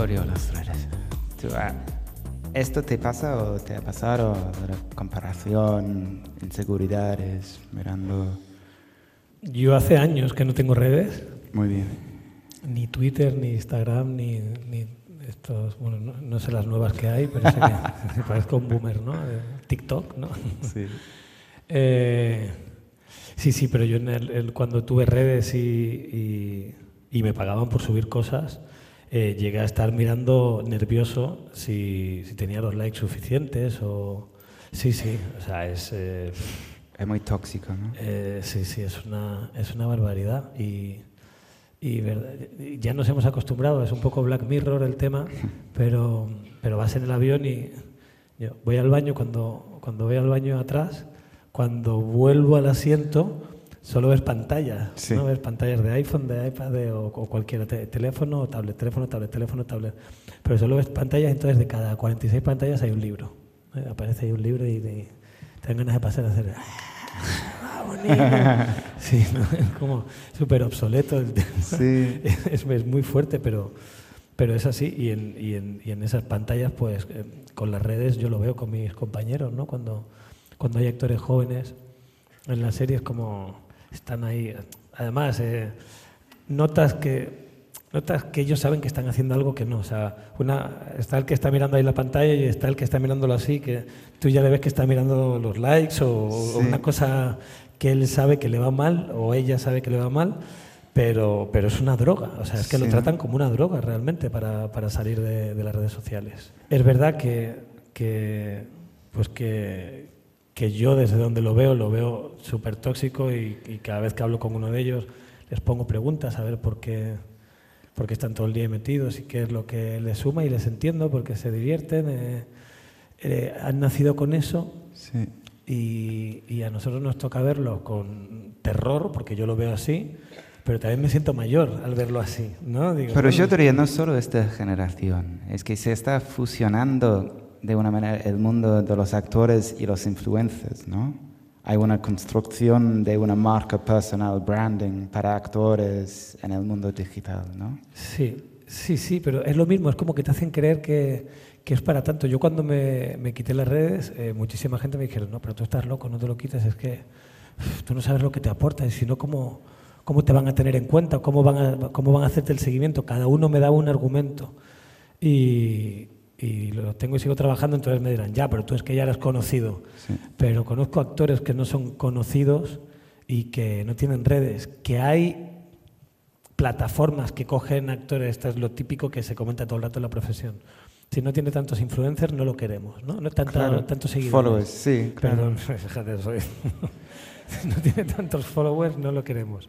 odio las redes. ¿Esto te pasa o te ha pasado? La comparación, inseguridades, mirando... Yo hace años que no tengo redes. Muy bien. Ni Twitter, ni Instagram, ni estos... Bueno, no sé las nuevas que hay, pero sé que parezco un boomer, ¿no? TikTok, ¿no? Sí. Sí, pero yo cuando tuve redes y me pagaban por subir cosas, llegué a estar mirando nervioso si tenía los likes suficientes o... Sí, o sea, es muy tóxico, ¿no? Sí, es una barbaridad y ya nos hemos acostumbrado, es un poco Black Mirror el tema, pero vas en el avión y yo voy al baño, cuando voy al baño atrás, cuando vuelvo al asiento, solo ves pantallas, sí. ¿no? Ves pantallas de iPhone, de iPad o cualquier teléfono o tablet, teléfono, tablet. Pero solo ves pantallas, entonces de cada 46 pantallas hay un libro. Aparece ahí un libro y te dan ganas de pasar a hacer... Sí, ¿no? Es como súper obsoleto el tema. Sí. Es muy fuerte, pero es así. Y en esas pantallas, pues con las redes yo lo veo con mis compañeros, ¿no? Cuando hay actores jóvenes en las series, como están ahí. Además, notas que ellos saben que están haciendo algo que no. O sea, está el que está mirando ahí la pantalla y está el que está mirándolo así, que tú ya le ves que está mirando los likes o una cosa que él sabe que le va mal o ella sabe que le va mal, pero es una droga. O sea, es que lo tratan como una droga realmente para salir de las redes sociales. Es verdad que yo desde donde lo veo súper tóxico y cada vez que hablo con uno de ellos les pongo preguntas a ver por qué están todo el día metidos y qué es lo que les suma, y les entiendo porque se divierten, han nacido con eso. Sí. Y a nosotros nos toca verlo con terror, porque yo lo veo así, pero también me siento mayor al verlo así, ¿no? Pero yo diría, no solo esta generación, es que se está fusionando de una manera el mundo de los actores y los influencers, ¿no? Hay una construcción de una marca personal, branding para actores en el mundo digital, ¿no? Sí, pero es lo mismo, es como que te hacen creer que es para tanto. Yo cuando me quité las redes, muchísima gente me dijeron, no, pero tú estás loco, no te lo quites, es que tú no sabes lo que te aporta, y si no, ¿cómo te van a tener en cuenta? ¿Cómo van a hacerte el seguimiento? Cada uno me daba un argumento y lo tengo y sigo trabajando, entonces me dirán, ya, pero tú es que ya eres conocido. Sí. Pero conozco actores que no son conocidos y que no tienen redes, que hay plataformas que cogen actores, esto es lo típico que se comenta todo el rato en la profesión. Si no tiene tantos influencers, no lo queremos, ¿no? No tantos seguidores. Followers, sí, claro. Perdón, fíjate, si no tiene tantos followers, no lo queremos.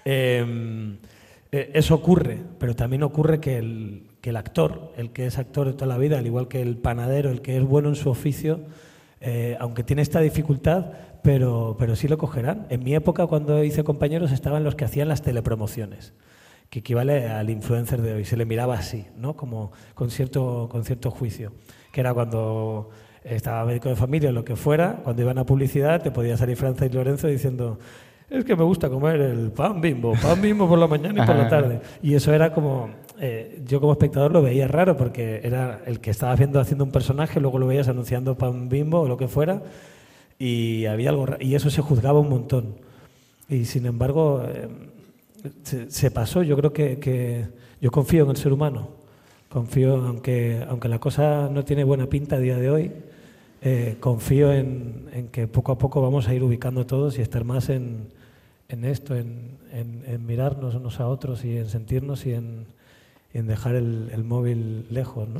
Eso ocurre, pero también ocurre que el actor, el que es actor de toda la vida, al igual que el panadero, el que es bueno en su oficio, aunque tiene esta dificultad, pero sí lo cogerán. En mi época, cuando hice Compañeros, estaban los que hacían las telepromociones, que equivale al influencer de hoy. Se le miraba así, ¿no? Como con cierto juicio, que era cuando estaba médico de familia o lo que fuera, cuando iban a publicidad te podía salir Francis Lorenzo diciendo, es que me gusta comer el pan Bimbo por la mañana y por la tarde. Y eso era como, yo como espectador lo veía raro, porque era el que estaba haciendo un personaje, luego lo veías anunciando pan Bimbo o lo que fuera, y había algo y eso se juzgaba un montón. Y sin embargo, se pasó. Yo creo que yo confío en el ser humano. Confío, aunque la cosa no tiene buena pinta a día de hoy, confío en que poco a poco vamos a ir ubicando todos y estar más en esto, en mirarnos unos a otros y en sentirnos y en dejar el móvil lejos, ¿no?